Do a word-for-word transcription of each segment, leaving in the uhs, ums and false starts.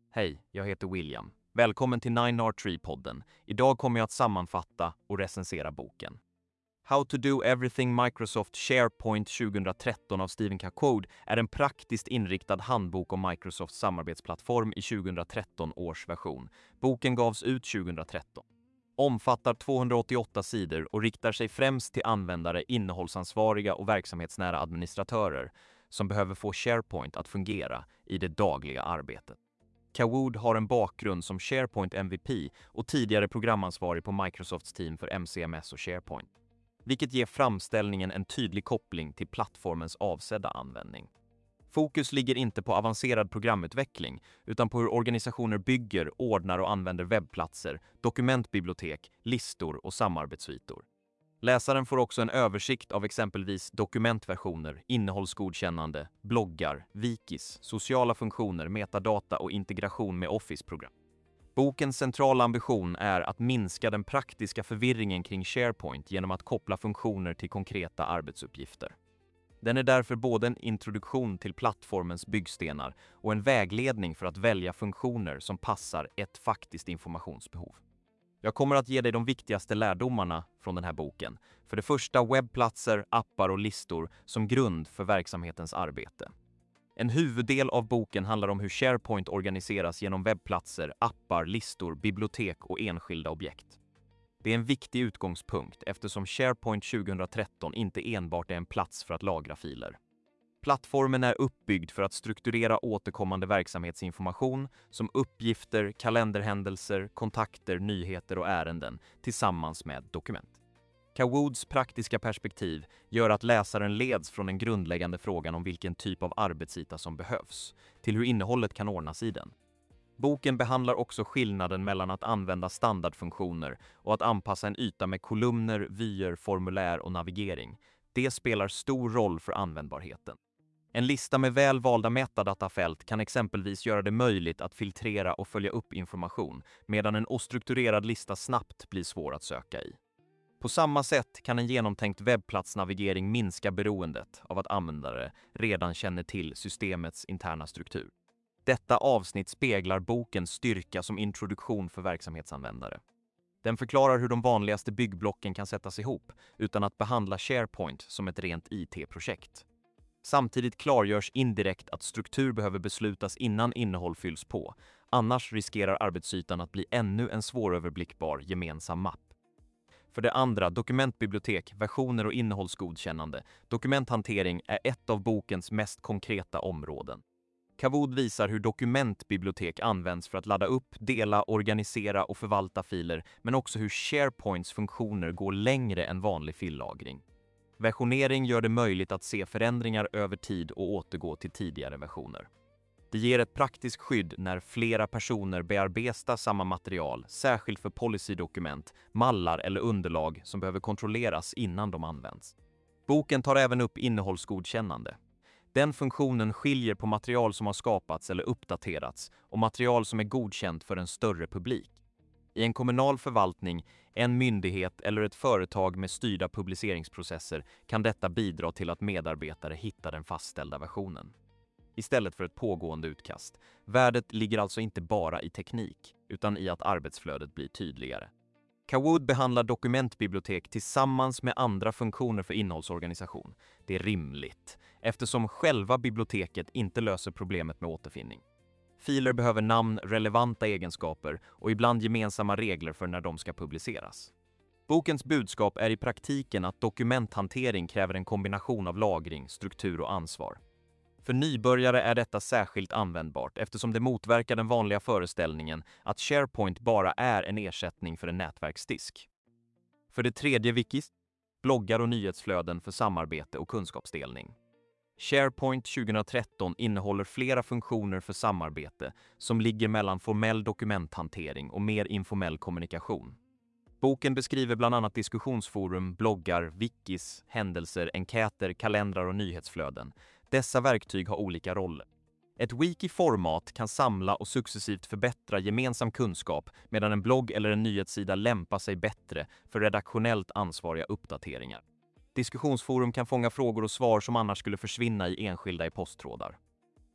Hej, jag heter William. Välkommen till nine R tre-podden. Idag kommer jag att sammanfatta och recensera boken. How to do everything Microsoft SharePoint tjugohundratretton av Stephen Code är en praktiskt inriktad handbok om Microsofts samarbetsplattform i tjugohundratretton års version. Boken gavs ut tjugohundratretton. Omfattar tvåhundraåttioåtta sidor och riktar sig främst till användare, innehållsansvariga och verksamhetsnära administratörer som behöver få SharePoint att fungera i det dagliga arbetet. Cawood har en bakgrund som SharePoint M V P och tidigare programansvarig på Microsofts team för M C M S och SharePoint, vilket ger framställningen en tydlig koppling till plattformens avsedda användning. Fokus ligger inte på avancerad programutveckling utan på hur organisationer bygger, ordnar och använder webbplatser, dokumentbibliotek, listor och samarbetsytor. Läsaren får också en översikt av exempelvis dokumentversioner, innehållsgodkännande, bloggar, wikis, sociala funktioner, metadata och integration med Office-program. Bokens centrala ambition är att minska den praktiska förvirringen kring SharePoint genom att koppla funktioner till konkreta arbetsuppgifter. Den är därför både en introduktion till plattformens byggstenar och en vägledning för att välja funktioner som passar ett faktiskt informationsbehov. Jag kommer att ge dig de viktigaste lärdomarna från den här boken. För det första, webbplatser, appar och listor som grund för verksamhetens arbete. En huvuddel av boken handlar om hur SharePoint organiseras genom webbplatser, appar, listor, bibliotek och enskilda objekt. Det är en viktig utgångspunkt eftersom SharePoint tjugohundratretton inte enbart är en plats för att lagra filer. Plattformen är uppbyggd för att strukturera återkommande verksamhetsinformation som uppgifter, kalenderhändelser, kontakter, nyheter och ärenden tillsammans med dokument. Cawoods praktiska perspektiv gör att läsaren leds från den grundläggande frågan om vilken typ av arbetsyta som behövs till hur innehållet kan ordnas i den. Boken behandlar också skillnaden mellan att använda standardfunktioner och att anpassa en yta med kolumner, vyer, formulär och navigering. Det spelar stor roll för användbarheten. En lista med väl valda metadatafält kan exempelvis göra det möjligt att filtrera och följa upp information, medan en ostrukturerad lista snabbt blir svår att söka i. På samma sätt kan en genomtänkt webbplatsnavigering minska beroendet av att användare redan känner till systemets interna struktur. Detta avsnitt speglar bokens styrka som introduktion för verksamhetsanvändare. Den förklarar hur de vanligaste byggblocken kan sättas ihop utan att behandla SharePoint som ett rent I T-projekt. Samtidigt klargörs indirekt att struktur behöver beslutas innan innehåll fylls på, annars riskerar arbetsytan att bli ännu en svåröverblickbar gemensam mapp. För det andra, dokumentbibliotek, versioner och innehållsgodkännande. Dokumenthantering är ett av bokens mest konkreta områden. Cawood visar hur dokumentbibliotek används för att ladda upp, dela, organisera och förvalta filer, men också hur SharePoints funktioner går längre än vanlig fillagring. Versionering gör det möjligt att se förändringar över tid och återgå till tidigare versioner. Det ger ett praktiskt skydd när flera personer bearbetar samma material, särskilt för policydokument, mallar eller underlag som behöver kontrolleras innan de används. Boken tar även upp innehållsgodkännande. Den funktionen skiljer på material som har skapats eller uppdaterats och material som är godkänt för en större publik. I en kommunal förvaltning, en myndighet eller ett företag med styrda publiceringsprocesser kan detta bidra till att medarbetare hittar den fastställda versionen istället för ett pågående utkast. Värdet ligger alltså inte bara i teknik utan i att arbetsflödet blir tydligare. Cawood behandlar dokumentbibliotek tillsammans med andra funktioner för innehållsorganisation. Det är rimligt, eftersom själva biblioteket inte löser problemet med återfinning. Filer behöver namn, relevanta egenskaper och ibland gemensamma regler för när de ska publiceras. Bokens budskap är i praktiken att dokumenthantering kräver en kombination av lagring, struktur och ansvar. För nybörjare är detta särskilt användbart eftersom det motverkar den vanliga föreställningen att SharePoint bara är en ersättning för en nätverksdisk. För det tredje, wikis, bloggar och nyhetsflöden för samarbete och kunskapsdelning. SharePoint tjugohundratretton innehåller flera funktioner för samarbete som ligger mellan formell dokumenthantering och mer informell kommunikation. Boken beskriver bland annat diskussionsforum, bloggar, wikis, händelser, enkäter, kalendrar och nyhetsflöden. Dessa verktyg har olika roller. Ett wiki-format kan samla och successivt förbättra gemensam kunskap medan en blogg eller en nyhetssida lämpar sig bättre för redaktionellt ansvariga uppdateringar. Diskussionsforum kan fånga frågor och svar som annars skulle försvinna i enskilda e-posttrådar.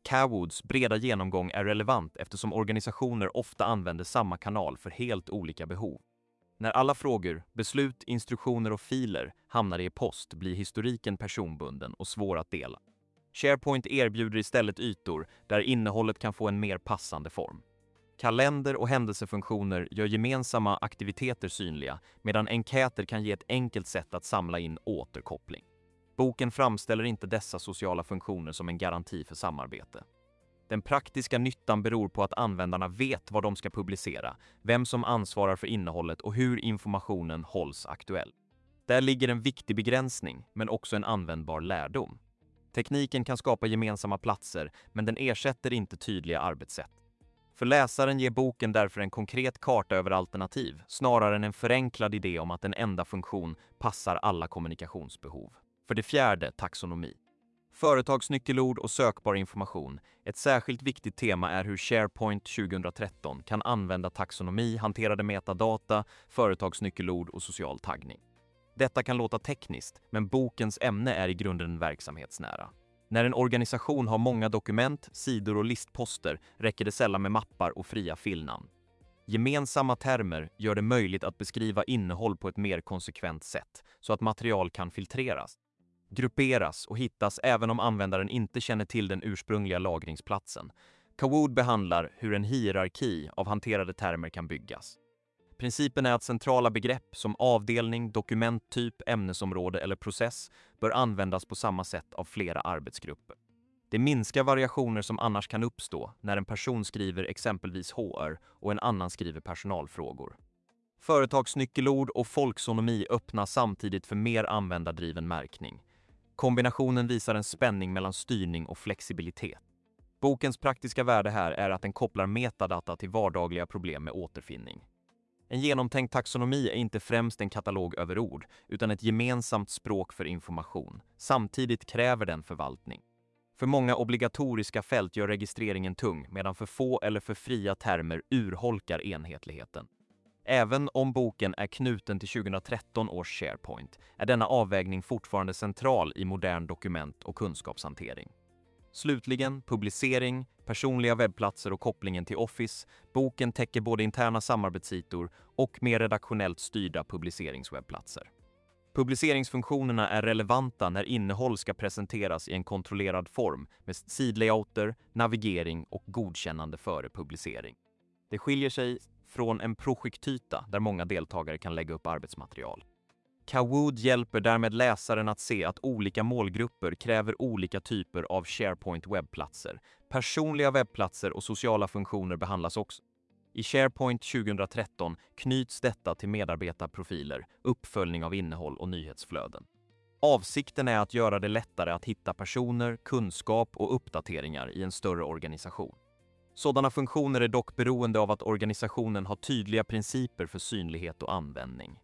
Kawoods breda genomgång är relevant eftersom organisationer ofta använder samma kanal för helt olika behov. När alla frågor, beslut, instruktioner och filer hamnar i e-post blir historiken personbunden och svår att dela. SharePoint erbjuder istället ytor där innehållet kan få en mer passande form. Kalender och händelsefunktioner gör gemensamma aktiviteter synliga, medan enkäter kan ge ett enkelt sätt att samla in återkoppling. Boken framställer inte dessa sociala funktioner som en garanti för samarbete. Den praktiska nyttan beror på att användarna vet vad de ska publicera, vem som ansvarar för innehållet och hur informationen hålls aktuell. Där ligger en viktig begränsning, men också en användbar lärdom. Tekniken kan skapa gemensamma platser, men den ersätter inte tydliga arbetssätt. För läsaren ger boken därför en konkret karta över alternativ, snarare än en förenklad idé om att en enda funktion passar alla kommunikationsbehov. För det fjärde, taxonomi. Företagsnyckelord och sökbar information. Ett särskilt viktigt tema är hur SharePoint tjugohundratretton kan använda taxonomi, hanterade metadata, företagsnyckelord och social taggning. Detta kan låta tekniskt, men bokens ämne är i grunden verksamhetsnära. När en organisation har många dokument, sidor och listposter räcker det sällan med mappar och fria filnamn. Gemensamma termer gör det möjligt att beskriva innehåll på ett mer konsekvent sätt, så att material kan filtreras, grupperas och hittas även om användaren inte känner till den ursprungliga lagringsplatsen. Kawood behandlar hur en hierarki av hanterade termer kan byggas. Principen är att centrala begrepp som avdelning, dokumenttyp, ämnesområde eller process bör användas på samma sätt av flera arbetsgrupper. Det minskar variationer som annars kan uppstå när en person skriver exempelvis H R och en annan skriver personalfrågor. Företagsnyckelord och folksonomi öppnar samtidigt för mer användardriven märkning. Kombinationen visar en spänning mellan styrning och flexibilitet. Bokens praktiska värde här är att den kopplar metadata till vardagliga problem med återfinning. En genomtänkt taxonomi är inte främst en katalog över ord, utan ett gemensamt språk för information. Samtidigt kräver den förvaltning. För många obligatoriska fält gör registreringen tung, medan för få eller för fria termer urholkar enhetligheten. Även om boken är knuten till tjugohundratretton års SharePoint är denna avvägning fortfarande central i modern dokument- och kunskapshantering. Slutligen, publicering, personliga webbplatser och kopplingen till Office. Boken täcker både interna samarbetsytor och mer redaktionellt styrda publiceringswebbplatser. Publiceringsfunktionerna är relevanta när innehåll ska presenteras i en kontrollerad form med sidlayouter, navigering och godkännande före publicering. Det skiljer sig från en projektyta där många deltagare kan lägga upp arbetsmaterial. Kawood hjälper därmed läsaren att se att olika målgrupper kräver olika typer av SharePoint webbplatser. Personliga webbplatser och sociala funktioner behandlas också. I SharePoint tjugohundratretton knyts detta till medarbetarprofiler, uppföljning av innehåll och nyhetsflöden. Avsikten är att göra det lättare att hitta personer, kunskap och uppdateringar i en större organisation. Sådana funktioner är dock beroende av att organisationen har tydliga principer för synlighet och användning.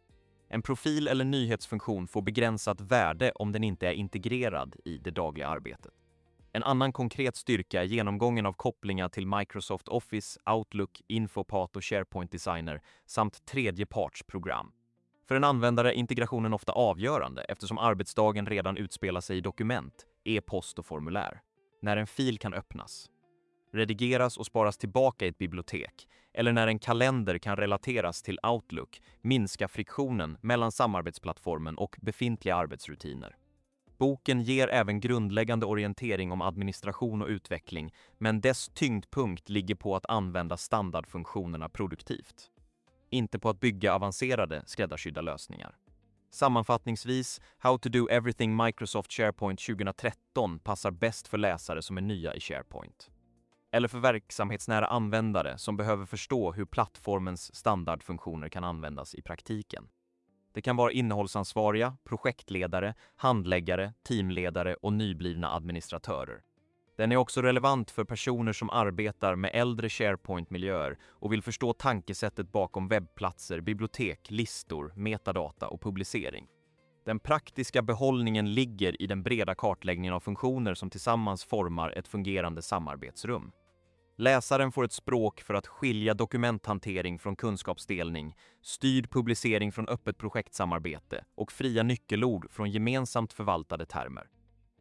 En profil eller nyhetsfunktion får begränsat värde om den inte är integrerad i det dagliga arbetet. En annan konkret styrka är genomgången av kopplingar till Microsoft Office, Outlook, Infopath och SharePoint Designer samt tredjepartsprogram. För en användare är integrationen ofta avgörande eftersom arbetsdagen redan utspelar sig i dokument, e-post och formulär. När en fil kan öppnas, redigeras och sparas tillbaka i ett bibliotek, eller när en kalender kan relateras till Outlook, minskar friktionen mellan samarbetsplattformen och befintliga arbetsrutiner. Boken ger även grundläggande orientering om administration och utveckling, men dess tyngdpunkt ligger på att använda standardfunktionerna produktivt, inte på att bygga avancerade, skräddarsydda lösningar. Sammanfattningsvis, How to do everything Microsoft SharePoint tjugohundratretton passar bäst för läsare som är nya i SharePoint. Eller för verksamhetsnära användare som behöver förstå hur plattformens standardfunktioner kan användas i praktiken. Det kan vara innehållsansvariga, projektledare, handläggare, teamledare och nyblivna administratörer. Den är också relevant för personer som arbetar med äldre SharePoint-miljöer och vill förstå tankesättet bakom webbplatser, bibliotek, listor, metadata och publicering. Den praktiska behållningen ligger i den breda kartläggningen av funktioner som tillsammans formar ett fungerande samarbetsrum. Läsaren får ett språk för att skilja dokumenthantering från kunskapsdelning, styrd publicering från öppet projektsamarbete och fria nyckelord från gemensamt förvaltade termer.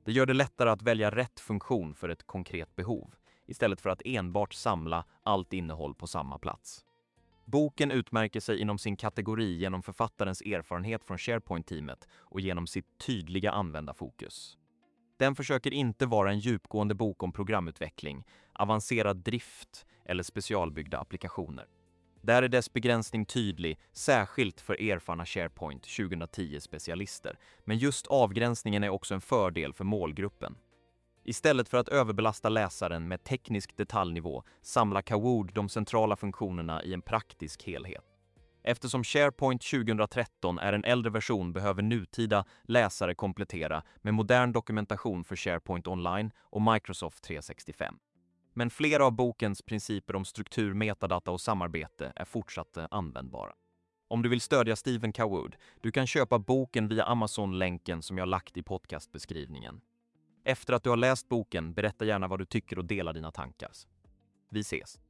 Det gör det lättare att välja rätt funktion för ett konkret behov, istället för att enbart samla allt innehåll på samma plats. Boken utmärker sig inom sin kategori genom författarens erfarenhet från SharePoint-teamet och genom sitt tydliga användarfokus. Den försöker inte vara en djupgående bok om programutveckling, avancerad drift eller specialbyggda applikationer. Där är dess begränsning tydlig, särskilt för erfarna SharePoint tjugohundratio-specialister, men just avgränsningen är också en fördel för målgruppen. Istället för att överbelasta läsaren med teknisk detaljnivå samlar Kahoot de centrala funktionerna i en praktisk helhet. Eftersom SharePoint tjugohundratretton är en äldre version behöver nutida läsare komplettera med modern dokumentation för SharePoint Online och Microsoft trehundrasextiofem. Men flera av bokens principer om struktur, metadata och samarbete är fortsatt användbara. Om du vill stödja Stephen Kahoot, du kan köpa boken via Amazon-länken som jag lagt i podcastbeskrivningen. Efter att du har läst boken, berätta gärna vad du tycker och dela dina tankar. Vi ses!